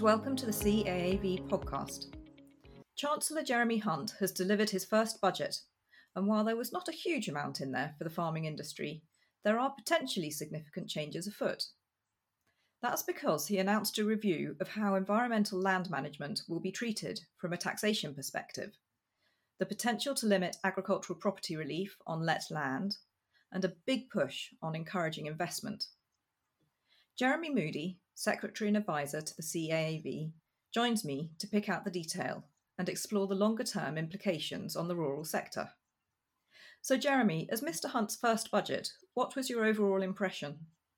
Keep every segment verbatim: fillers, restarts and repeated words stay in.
welcome to the C A A V podcast. Chancellor Jeremy Hunt has delivered his first budget, and while there was not a huge amount in there for the farming industry, there are potentially significant changes afoot. That's because he announced a review of how environmental land management will be treated from a taxation perspective, the potential to limit agricultural property relief on let land, and a big push on encouraging investment. Jeremy Moody, Secretary and Advisor to the C A A V, joins me to pick out the detail and explore the longer-term implications on the rural sector. So Jeremy, as Mister Hunt's first budget, what was your overall impression?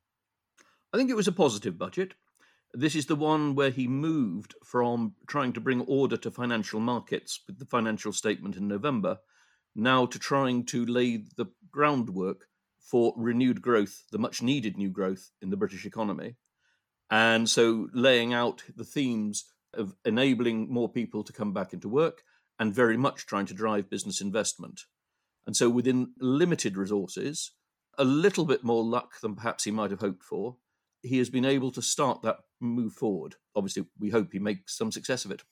I think it was a positive budget. This is the one where he moved from trying to bring order to financial markets with the financial statement in November, now to trying to lay the groundwork for renewed growth, the much-needed new growth in the British economy. And so laying out the themes of enabling more people to come back into work and very much trying to drive business investment. And so within limited resources, a little bit more luck than perhaps he might have hoped for, he has been able to start that move forward. Obviously, we hope he makes some success of it.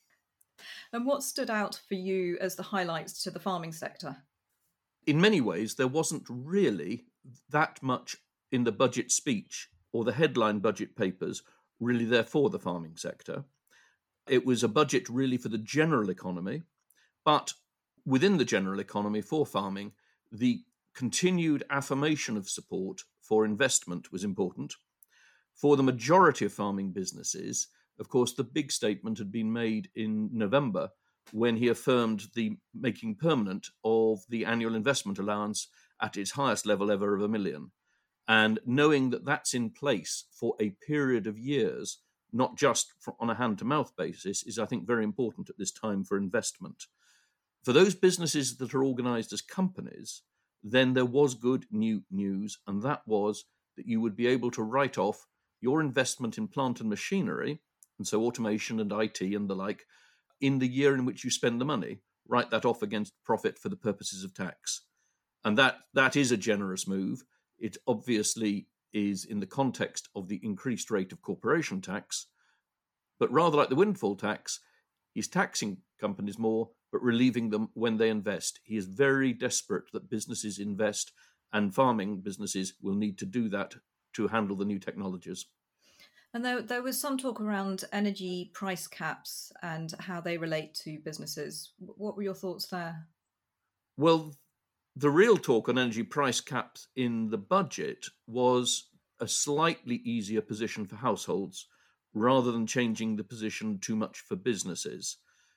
And what stood out for you as the highlights to the farming sector? In many ways, there wasn't really that much in the budget speech or the headline budget papers really there for the farming sector. It was a budget really for the general economy, but within the general economy for farming, the continued affirmation of support for investment was important. For the majority of farming businesses, of course, the big statement had been made in November when he affirmed the making permanent of the annual investment allowance at its highest level ever of a million. And knowing that that's in place for a period of years, not just on a hand-to-mouth basis, is, I think, very important at this time for investment. For those businesses that are organised as companies, then there was good new news, and that was that you would be able to write off your investment in plant and machinery, and so automation and I T and the like, in the year in which you spend the money, write that off against profit for the purposes of tax. And that that is a generous move. It obviously is in the context of the increased rate of corporation tax, but rather like the windfall tax, he's taxing companies more, but relieving them when they invest. He is very desperate that businesses invest, and farming businesses will need to do that to handle the new technologies. And there, there was some talk around energy price caps and how they relate to businesses. What were your thoughts there? Well, the real talk on energy price caps in the budget was a slightly easier position for households rather than changing the position too much for businesses.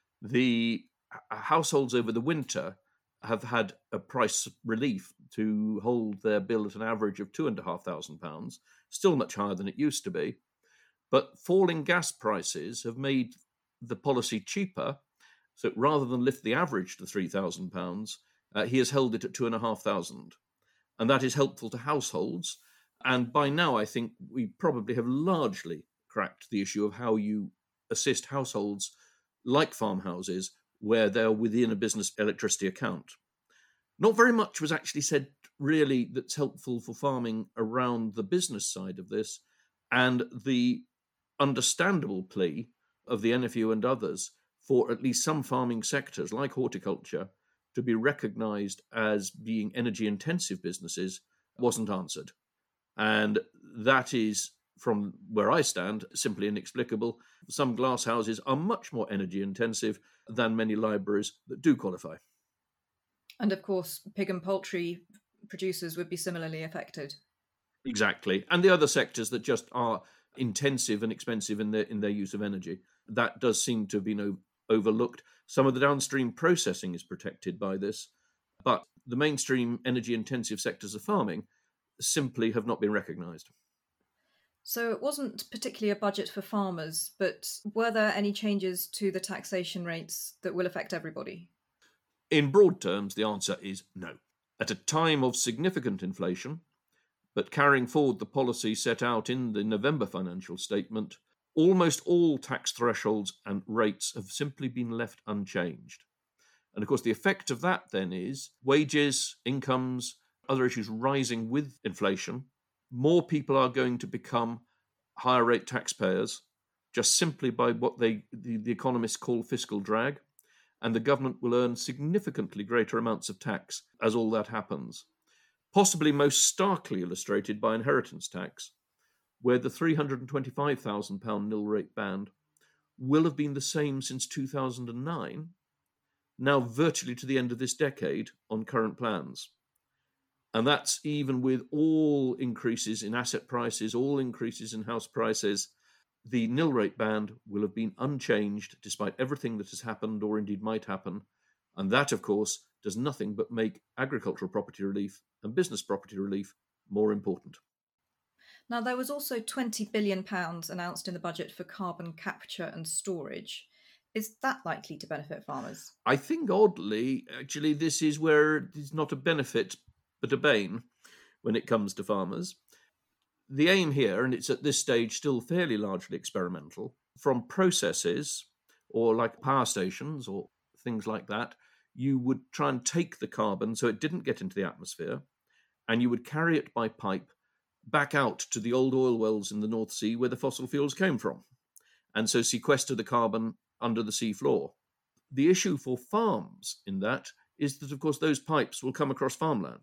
The households over the winter have had a price relief to hold their bill at an average of two thousand five hundred pounds, still much higher than it used to be. But falling gas prices have made the policy cheaper. So rather than lift the average to three thousand pounds, uh, he has held it at two thousand five hundred pounds. And that is helpful to households. And by now, I think we probably have largely cracked the issue of how you assist households like farmhouses where they're within a business electricity account. Not very much was actually said really that's helpful for farming around the business side of this, and the understandable plea of the N F U and others for at least some farming sectors like horticulture to be recognised as being energy-intensive businesses wasn't answered. And that is, from where I stand, simply inexplicable. Some glass houses are much more energy-intensive than many libraries that do qualify. And of course, pig and poultry producers would be similarly affected. Exactly. And the other sectors that just are intensive and expensive in their in their use of energy. That does seem to have been o- overlooked. Some of the downstream processing is protected by this, but the mainstream energy-intensive sectors of farming simply have not been recognised. So it wasn't particularly a budget for farmers, but were there any changes to the taxation rates that will affect everybody? In broad terms, the answer is no. At a time of significant inflation, but carrying forward the policy set out in the November financial statement, almost all tax thresholds and rates have simply been left unchanged. And of course, the effect of that then is wages, incomes, other issues rising with inflation. More people are going to become higher rate taxpayers just simply by what they the, the economists call fiscal drag, and the government will earn significantly greater amounts of tax as all that happens. Possibly most starkly illustrated by inheritance tax, where the three hundred twenty-five thousand pounds nil rate band will have been the same since two thousand nine, now virtually to the end of this decade on current plans. And that's even with all increases in asset prices, all increases in house prices. The nil rate band will have been unchanged despite everything that has happened or indeed might happen. And that, of course, does nothing but make agricultural property relief and business property relief more important. Now, there was also twenty billion pounds announced in the budget for carbon capture and storage. Is that likely to benefit farmers? I think, oddly, actually, this is where it's not a benefit, but a bane when it comes to farmers. The aim here, and it's at this stage still fairly largely experimental, from processes or like power stations or things like that, you would try and take the carbon so it didn't get into the atmosphere, and you would carry it by pipe back out to the old oil wells in the North Sea where the fossil fuels came from, and so sequester the carbon under the sea floor. The issue for farms in that is that, of course, those pipes will come across farmland.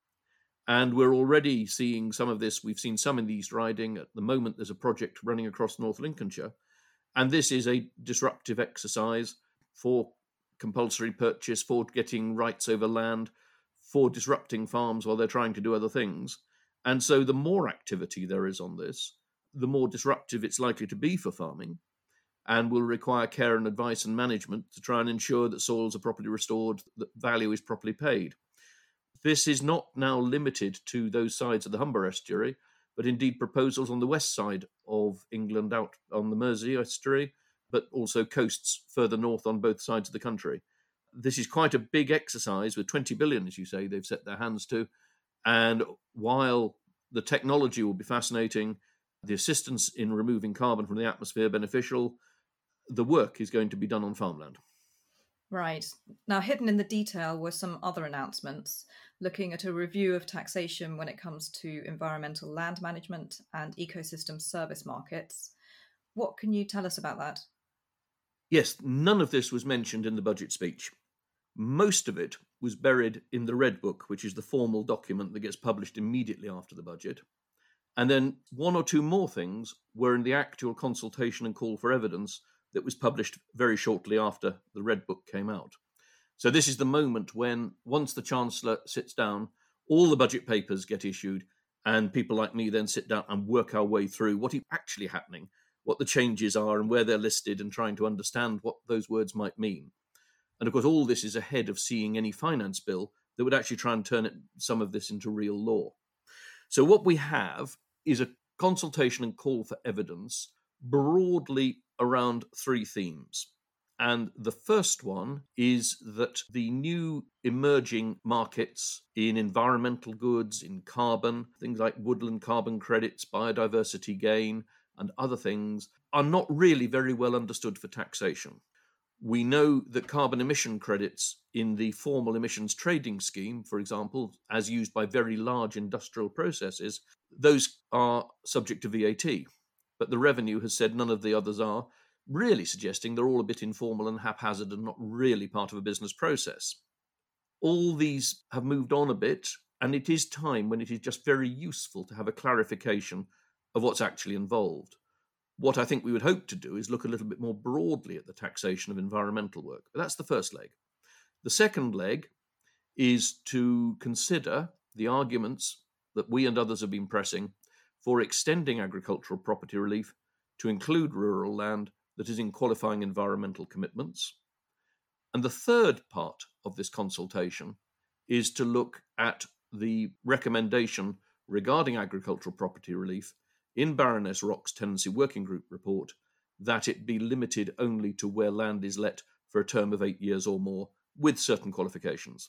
And we're already seeing some of this. We've seen some in the East Riding. At the moment, there's a project running across North Lincolnshire. And this is a disruptive exercise for compulsory purchase, for getting rights over land, for disrupting farms while they're trying to do other things. And so the more activity there is on this, the more disruptive it's likely to be for farming, and will require care and advice and management to try and ensure that soils are properly restored, that value is properly paid. This is not now limited to those sides of the Humber estuary, but indeed proposals on the west side of England out on the Mersey estuary, but also coasts further north on both sides of the country. This is quite a big exercise with twenty billion, as you say, they've set their hands to. And while the technology will be fascinating, the assistance in removing carbon from the atmosphere beneficial, the work is going to be done on farmland. Right. Now, hidden in the detail were some other announcements looking at a review of taxation when it comes to environmental land management and ecosystem service markets. What can you tell us about that? Yes, none of this was mentioned in the budget speech. Most of it was buried in the Red Book, which is the formal document that gets published immediately after the budget. And then one or two more things were in the actual consultation and call for evidence that was published very shortly after the Red Book came out. So this is the moment when, once the Chancellor sits down, all the budget papers get issued, and people like me then sit down and work our way through what is actually happening, what the changes are and where they're listed, and trying to understand what those words might mean. And of course, all this is ahead of seeing any finance bill that would actually try and turn it, some of this into real law. So what we have is a consultation and call for evidence broadly around three themes. And the first one is that the new emerging markets in environmental goods, in carbon, things like woodland carbon credits, biodiversity gain, and other things, are not really very well understood for taxation. We know that carbon emission credits in the formal emissions trading scheme, for example, as used by very large industrial processes, those are subject to V A T. But the revenue has said none of the others are, really suggesting they're all a bit informal and haphazard and not really part of a business process. All these have moved on a bit, and it is time when it is just very useful to have a clarification of what's actually involved. What I think we would hope to do is look a little bit more broadly at the taxation of environmental work. But that's the first leg. The second leg is to consider the arguments that we and others have been pressing for extending agricultural property relief to include rural land that is in qualifying environmental commitments. And the third part of this consultation is to look at the recommendation regarding agricultural property relief in Baroness Rock's Tenancy Working Group report, that it be limited only to where land is let for a term of eight years or more, with certain qualifications.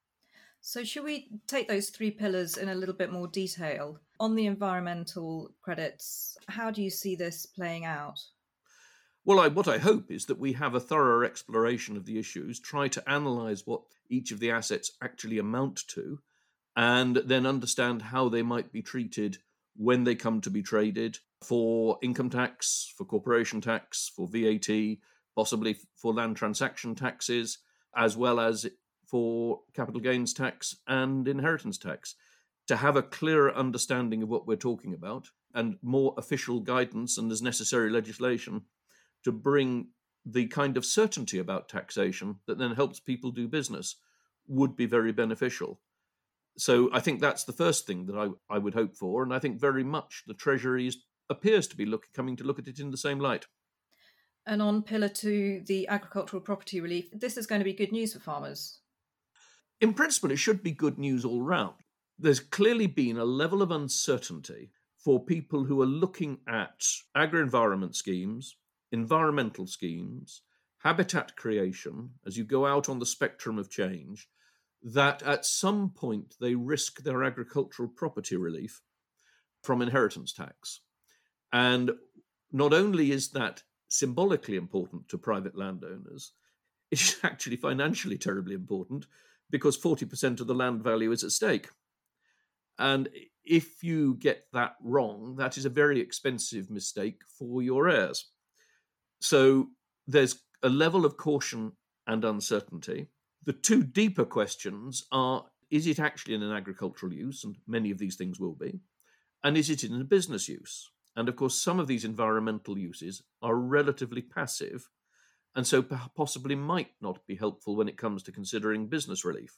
So should we take those three pillars in a little bit more detail? On the environmental credits, how do you see this playing out? Well, I, what I hope is that we have a thorough exploration of the issues, try to analyse what each of the assets actually amount to, and then understand how they might be treated when they come to be traded, for income tax, for corporation tax, for V A T, possibly for land transaction taxes, as well as for capital gains tax and inheritance tax, to have a clearer understanding of what we're talking about and more official guidance and as necessary legislation to bring the kind of certainty about taxation that then helps people do business would be very beneficial. So I think that's the first thing that I, I would hope for, and I think very much the Treasury is, appears to be look, coming to look at it in the same light. And on Pillar two, the agricultural property relief, this is going to be good news for farmers. In principle, it should be good news all round. There's clearly been a level of uncertainty for people who are looking at agri-environment schemes, environmental schemes, habitat creation, as you go out on the spectrum of change, that at some point they risk their agricultural property relief from inheritance tax. And not only is that symbolically important to private landowners, it's actually financially terribly important because forty percent of the land value is at stake. And if you get that wrong, that is a very expensive mistake for your heirs. So there's a level of caution and uncertainty. The two deeper questions are, is it actually in an agricultural use? And many of these things will be. And is it in a business use? And of course, some of these environmental uses are relatively passive, and so possibly might not be helpful when it comes to considering business relief.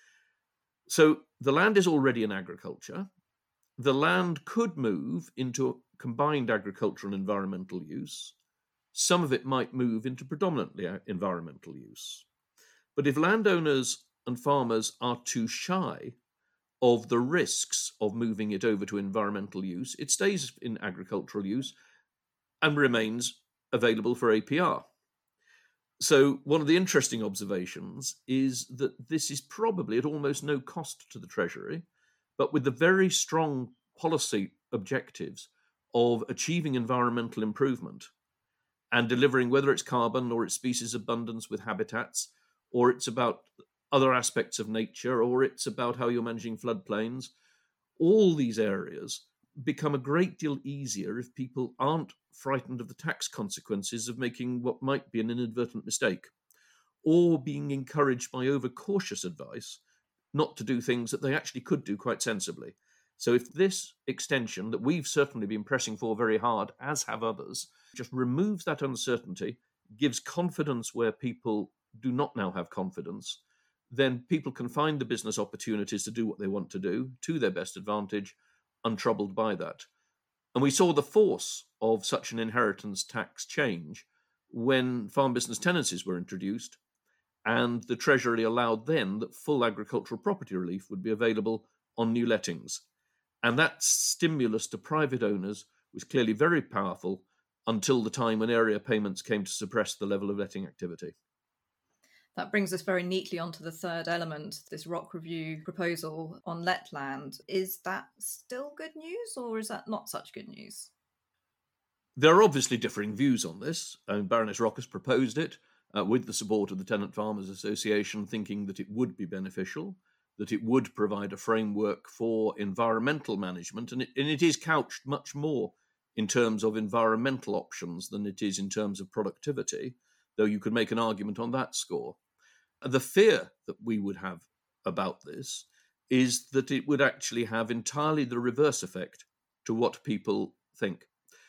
So the land is already in agriculture. The land could move into a combined agricultural and environmental use. Some of it might move into predominantly environmental use. But if landowners and farmers are too shy of the risks of moving it over to environmental use, it stays in agricultural use and remains available for A P R. So one of the interesting observations is that this is probably at almost no cost to the Treasury, but with the very strong policy objectives of achieving environmental improvement and delivering, whether it's carbon or it's species abundance with habitats, or it's about other aspects of nature, or it's about how you're managing floodplains, all these areas become a great deal easier if people aren't frightened of the tax consequences of making what might be an inadvertent mistake, or being encouraged by overcautious advice not to do things that they actually could do quite sensibly. So if this extension that we've certainly been pressing for very hard, as have others, just removes that uncertainty, gives confidence where people do not now have confidence, then people can find the business opportunities to do what they want to do to their best advantage, untroubled by that. And we saw the force of such an inheritance tax change when farm business tenancies were introduced, and the Treasury allowed then that full agricultural property relief would be available on new lettings. And that stimulus to private owners was clearly very powerful until the time when area payments came to suppress the level of letting activity. That brings us very neatly onto the third element, this R O C Review proposal on let land. Is that still good news, or is that not such good news? There are obviously differing views on this. I mean, Baroness Rock has proposed it uh, with the support of the Tenant Farmers Association, thinking that it would be beneficial, that it would provide a framework for environmental management, and it, and it is couched much more in terms of environmental options than it is in terms of productivity, though you could make an argument on that score. The fear that we would have about this is that it would actually have entirely the reverse effect to what people think,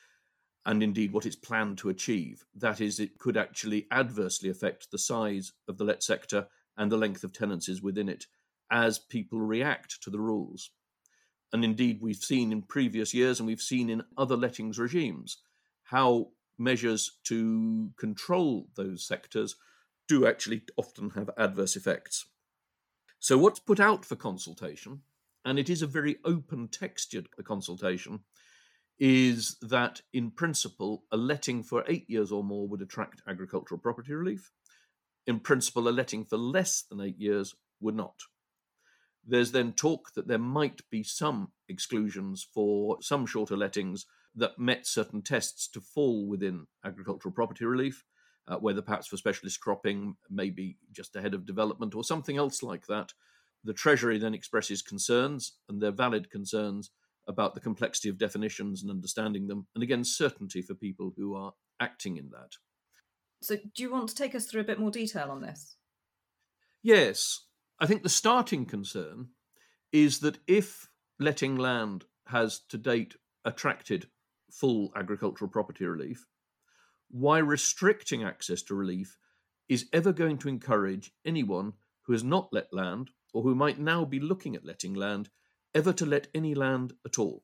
and indeed what it's planned to achieve. That is, it could actually adversely affect the size of the let sector and the length of tenancies within it as people react to the rules. And indeed, we've seen in previous years, and we've seen in other lettings regimes, how measures to control those sectors do actually often have adverse effects. So what's put out for consultation, and it is a very open textured consultation, is that in principle, a letting for eight years or more would attract agricultural property relief. In principle, a letting for less than eight years would not. There's then talk that there might be some exclusions for some shorter lettings that met certain tests to fall within agricultural property relief, uh, whether perhaps for specialist cropping, maybe just ahead of development or something else like that. The Treasury then expresses concerns, and they're valid concerns, about the complexity of definitions and understanding them, and again, certainty for people who are acting in that. So do you want to take us through a bit more detail on this? Yes. I think the starting concern is that if letting land has to date attracted full agricultural property relief, why restricting access to relief is ever going to encourage anyone who has not let land, or who might now be looking at letting land, ever to let any land at all.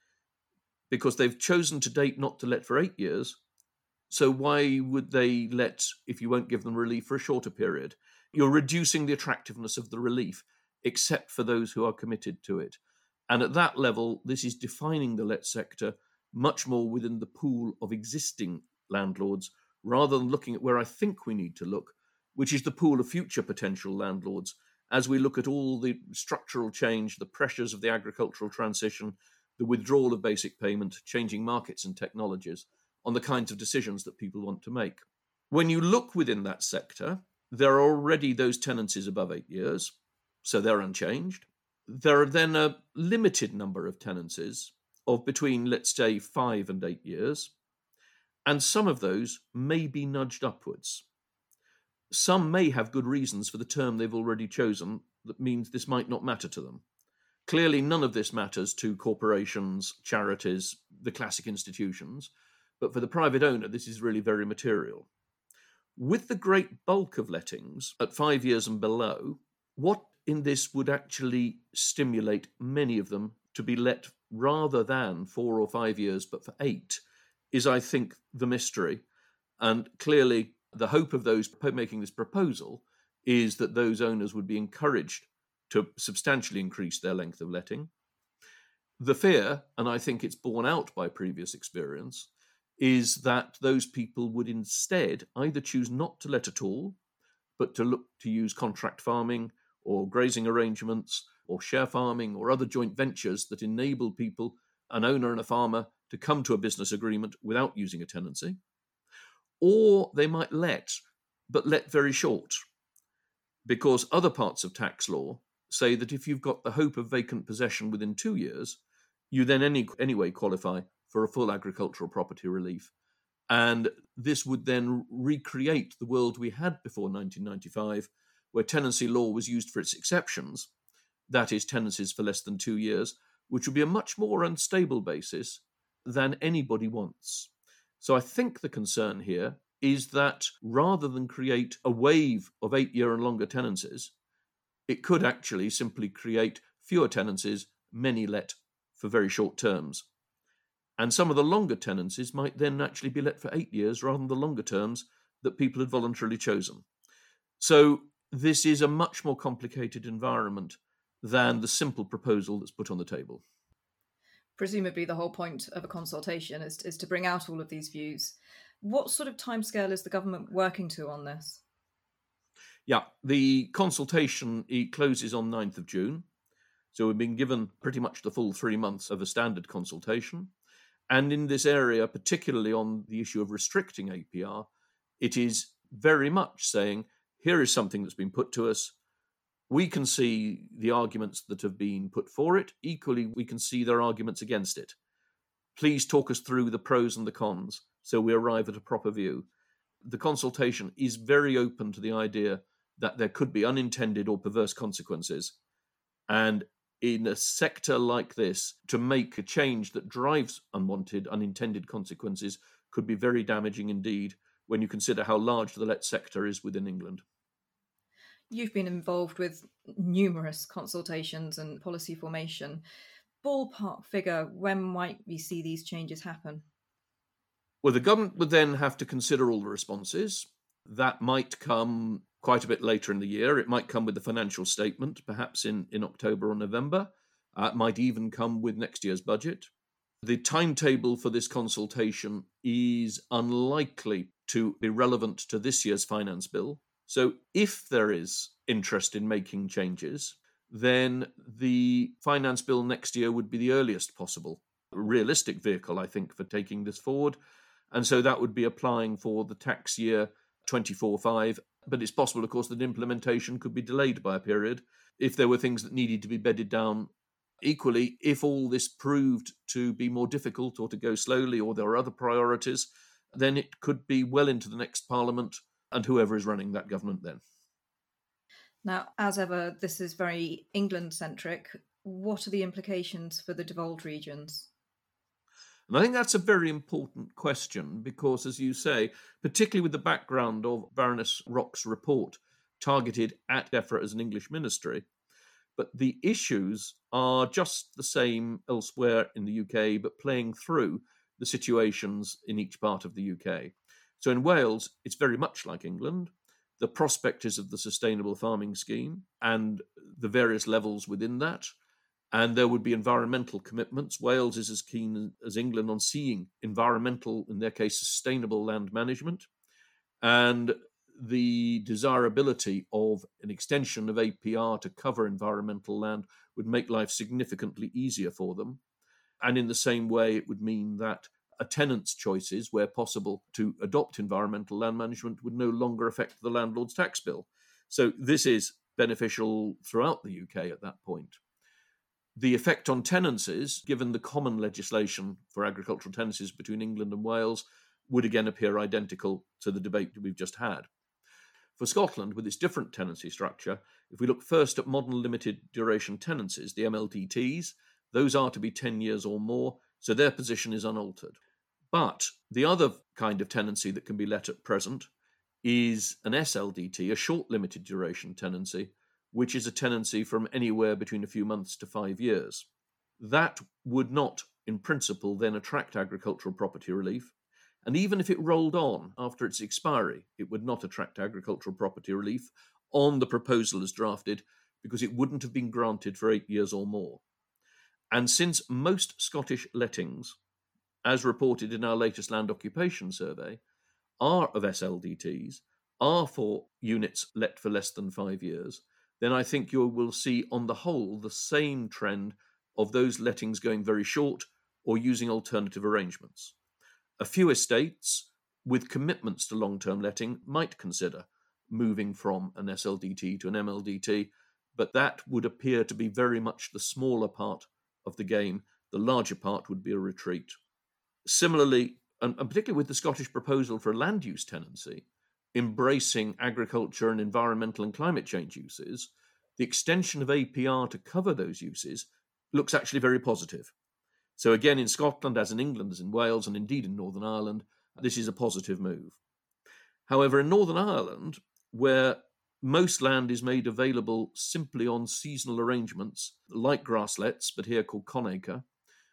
Because they've chosen to date not to let for eight years, so why would they let if you won't give them relief for a shorter period? You're reducing the attractiveness of the relief, except for those who are committed to it. And at that level, this is defining the let sector much more within the pool of existing landlords, rather than looking at where I think we need to look, which is the pool of future potential landlords, as we look at all the structural change, the pressures of the agricultural transition, the withdrawal of basic payment, changing markets and technologies, on the kinds of decisions that people want to make. When you look within that sector, there are already those tenancies above eight years, so they're unchanged. There are then a limited number of tenancies of between, let's say, five and eight years, and some of those may be nudged upwards. Some may have good reasons for the term they've already chosen that means this might not matter to them. Clearly, none of this matters to corporations, charities, the classic institutions, but for the private owner, this is really very material. With the great bulk of lettings at five years and below, what in this would actually stimulate many of them to be let rather than four or five years, but for eight, is, I think, the mystery. And clearly, the hope of those making this proposal is that those owners would be encouraged to substantially increase their length of letting. The fear, and I think it's borne out by previous experience, is that those people would instead either choose not to let at all, but to look to use contract farming or grazing arrangements or share farming or other joint ventures that enable people, an owner and a farmer, to come to a business agreement without using a tenancy. Or they might let, but let very short, because other parts of tax law say that if you've got the hope of vacant possession within two years, you then any, anyway qualify for a full agricultural property relief. And this would then recreate the world we had before nineteen ninety-five, where tenancy law was used for its exceptions, that is, tenancies for less than two years, which would be a much more unstable basis than anybody wants. So I think the concern here is that rather than create a wave of eight-year and longer tenancies, it could actually simply create fewer tenancies, many let for very short terms. And some of the longer tenancies might then actually be let for eight years rather than the longer terms that people had voluntarily chosen. So this is a much more complicated environment than the simple proposal that's put on the table. Presumably the whole point of a consultation is, is to bring out all of these views. What sort of timescale is the government working to on this? Yeah, the consultation it closes on ninth of June. So we've been given pretty much the full three months of a standard consultation. And in this area, particularly on the issue of restricting A P R, it is very much saying, here is something that's been put to us. We can see the arguments that have been put for it. Equally, we can see their arguments against it. Please talk us through the pros and the cons so we arrive at a proper view. The consultation is very open to the idea that there could be unintended or perverse consequences. And in a sector like this, to make a change that drives unwanted, unintended consequences could be very damaging indeed when you consider how large the let sector is within England. You've been involved with numerous consultations and policy formation. Ballpark figure, when might we see these changes happen? Well, the government would then have to consider all the responses. That might come quite a bit later in the year. It might come with the financial statement, perhaps in, in October or November. Uh, it might even come with next year's budget. The timetable for this consultation is unlikely to be relevant to this year's finance bill. So if there is interest in making changes, then the finance bill next year would be the earliest possible realistic vehicle, I think, for taking this forward. And so that would be applying for the tax year twenty-four five. But it's possible, of course, that implementation could be delayed by a period if there were things that needed to be bedded down Equally, if all this proved to be more difficult or to go slowly or there are other priorities, then it could be well into the next Parliament and whoever is running that government then. Now, as ever, this is very England-centric. What are the implications for the devolved regions? And I think that's a very important question because, as you say, particularly with the background of Baroness Rock's report targeted at DEFRA as an English ministry, but the issues are just the same elsewhere in the U K, but playing through the situations in each part of the U K. So in Wales, it's very much like England. The prospect is of the sustainable farming scheme and the various levels within that. And there would be environmental commitments. Wales is as keen as England on seeing environmental, in their case, sustainable land management. And the desirability of an extension of A P R to cover environmental land would make life significantly easier for them. And in the same way, it would mean that a tenant's choices, where possible, to adopt environmental land management would no longer affect the landlord's tax bill. So this is beneficial throughout the U K at that point. The effect on tenancies, given the common legislation for agricultural tenancies between England and Wales, would again appear identical to the debate that we've just had. For Scotland, with its different tenancy structure, if we look first at modern limited duration tenancies, the M L D Ts, those are to be ten years or more, so their position is unaltered. But the other kind of tenancy that can be let at present is an S L D T, a short limited duration tenancy, which is a tenancy from anywhere between a few months to five years. That would not, in principle, then attract agricultural property relief. And even if it rolled on after its expiry, it would not attract agricultural property relief on the proposal as drafted because it wouldn't have been granted for eight years or more. And since most Scottish lettings, as reported in our latest land occupation survey, are of S L D Ts, are for units let for less than five years, then I think you will see on the whole the same trend of those lettings going very short or using alternative arrangements. A few estates with commitments to long-term letting might consider moving from an S L D T to an M L D T, but that would appear to be very much the smaller part of the game. The larger part would be a retreat. Similarly, and particularly with the Scottish proposal for a land use tenancy, embracing agriculture and environmental and climate change uses, the extension of A P R to cover those uses looks actually very positive. So again, in Scotland, as in England, as in Wales, and indeed in Northern Ireland, this is a positive move. However, in Northern Ireland, where most land is made available simply on seasonal arrangements, like grasslets, but here called conacre,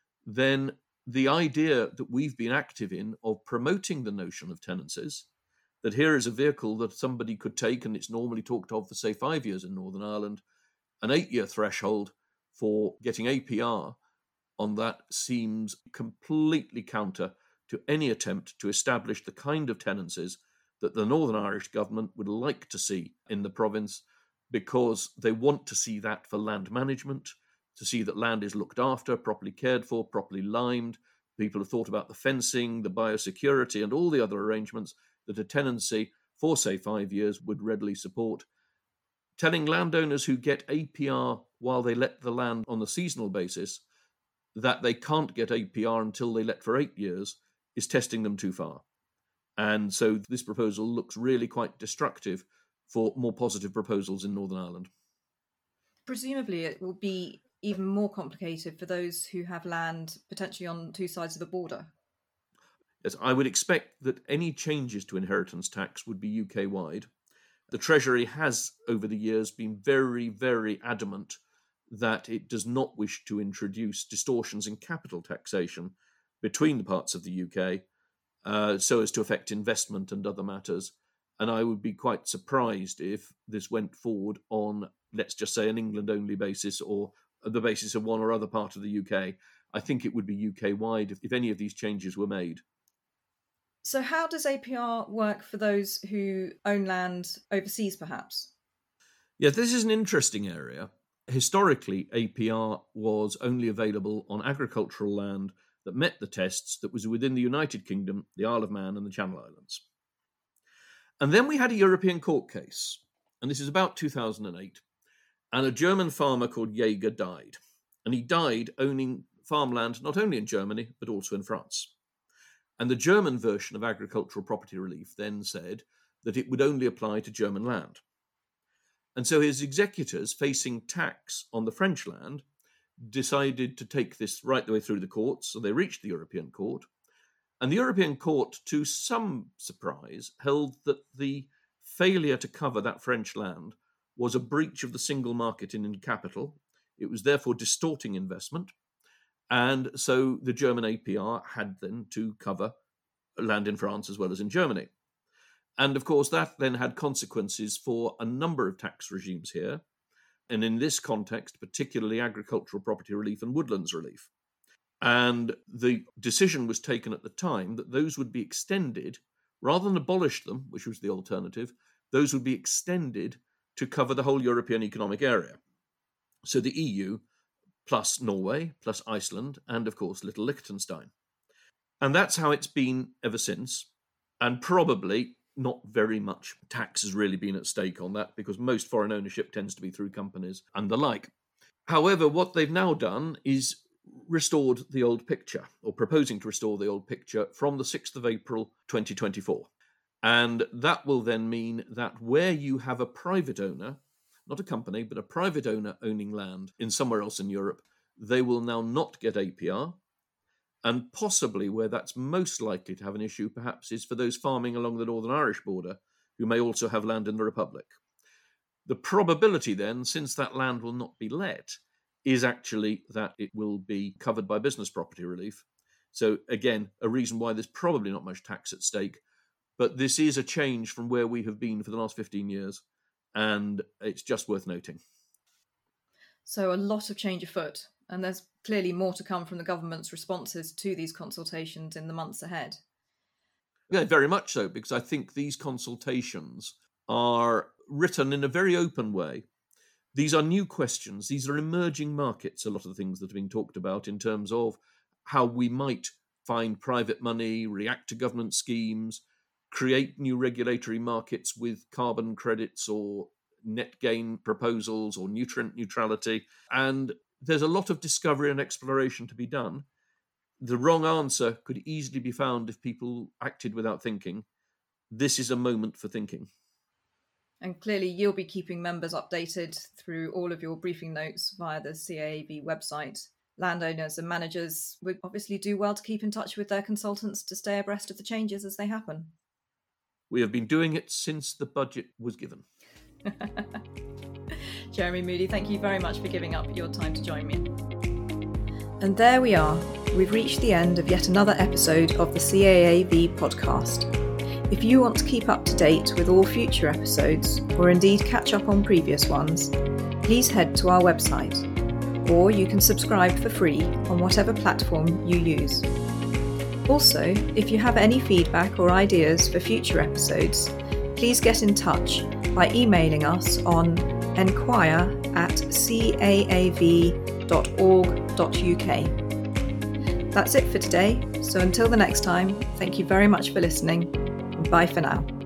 then the idea that we've been active in of promoting the notion of tenancies, that here is a vehicle that somebody could take, and it's normally talked of for, say, five years in Northern Ireland, an eight-year threshold for getting A P R on that seems completely counter to any attempt to establish the kind of tenancies that the Northern Irish government would like to see in the province, because they want to see that for land management, to see that land is looked after, properly cared for, properly limed. People have thought about the fencing, the biosecurity, and all the other arrangements that a tenancy for, say, five years would readily support. Telling landowners who get A P R while they let the land on a seasonal basis that they can't get A P R until they let for eight years is testing them too far. And so this proposal looks really quite destructive for more positive proposals in Northern Ireland. Presumably it will be even more complicated for those who have land potentially on two sides of the border. Yes, I would expect that any changes to inheritance tax would be U K-wide. The Treasury has, over the years, been very, very adamant that it does not wish to introduce distortions in capital taxation between the parts of the U K uh, so as to affect investment and other matters. And I would be quite surprised if this went forward on, let's just say, an England-only basis or the basis of one or other part of the U K. I think it would be U K-wide if, if any of these changes were made. So how does A P R work for those who own land overseas, perhaps? Yes, this is an interesting area. Historically, A P R was only available on agricultural land that met the tests that was within the United Kingdom, the Isle of Man and the Channel Islands. And then we had a European court case, and this is about two thousand eight, and a German farmer called Jaeger died. And he died owning farmland not only in Germany, but also in France. And the German version of agricultural property relief then said that it would only apply to German land. And so his executors, facing tax on the French land, decided to take this right the way through the courts. So they reached the European Court. And the European Court, to some surprise, held that the failure to cover that French land was a breach of the single market in capital. It was therefore distorting investment. And so the German A P R had then to cover land in France as well as in Germany. And of course, that then had consequences for a number of tax regimes here. And in this context, particularly agricultural property relief and woodlands relief. And the decision was taken at the time that those would be extended, rather than abolish them, which was the alternative, those would be extended to cover the whole European Economic Area. So the E U, plus Norway, plus Iceland, and of course, little Liechtenstein. And that's how it's been ever since. And probably not very much tax has really been at stake on that, because most foreign ownership tends to be through companies and the like. However, what they've now done is restored the old picture, or proposing to restore the old picture from the sixth of April twenty twenty-four. And that will then mean that where you have a private owner, not a company, but a private owner owning land in somewhere else in Europe, they will now not get A P R. And possibly where that's most likely to have an issue, perhaps, is for those farming along the Northern Irish border, who may also have land in the Republic. The probability then, since that land will not be let, is actually that it will be covered by business property relief. So again, a reason why there's probably not much tax at stake. But this is a change from where we have been for the last fifteen years, and it's just worth noting. So a lot of change afoot, and there's clearly more to come from the government's responses to these consultations in the months ahead. Yeah, very much so, because I think these consultations are written in a very open way. These are new questions. These are emerging markets, a lot of the things that are being talked about in terms of how we might find private money, react to government schemes, create new regulatory markets with carbon credits or net gain proposals or nutrient neutrality. And there's a lot of discovery and exploration to be done. The wrong answer could easily be found if people acted without thinking. This is a moment for thinking. And clearly you'll be keeping members updated through all of your briefing notes via the C A A V website. Landowners and managers would obviously do well to keep in touch with their consultants to stay abreast of the changes as they happen. We have been doing it since the budget was given. Jeremy Moody, thank you very much for giving up your time to join me. And there we are. We've reached the end of yet another episode of the C A A V podcast. If you want to keep up to date with all future episodes, or indeed catch up on previous ones, please head to our website, or you can subscribe for free on whatever platform you use. Also, if you have any feedback or ideas for future episodes, please get in touch by emailing us on enquire at caav dot org dot uk. That's it for today, so until the next time, thank you very much for listening, and bye for now.